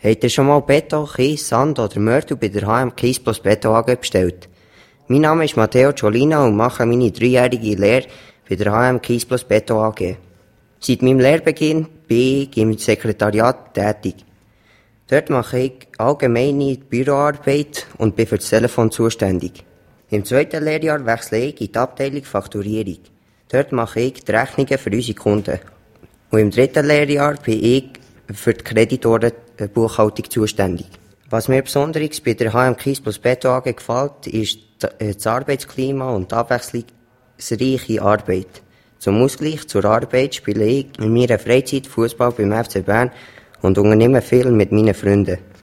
Habt ihr schon mal Beton, Kies, Sand oder Mörtel bei der HM Kies plus Beton AG bestellt? Mein Name ist Matteo Ciolina und mache meine 3-jährige Lehre bei der HM Kies plus Beton AG. Seit meinem Lehrbeginn bin ich im Sekretariat tätig. Dort mache ich allgemeine Büroarbeit und bin für das Telefon zuständig. Im 2. Lehrjahr wechsle ich in die Abteilung Fakturierung. Dort mache ich die Rechnungen für unsere Kunden. Und im 3. Lehrjahr bin ich für die Kreditorenbuchhaltung zuständig. Was mir besonders bei der HM Kies plus Beton AG gefällt, ist das Arbeitsklima und die abwechslungsreiche Arbeit. Zum Ausgleich zur Arbeit spiele ich in meiner Freizeit Fußball beim FC Bern und unternehme viel mit meinen Freunden.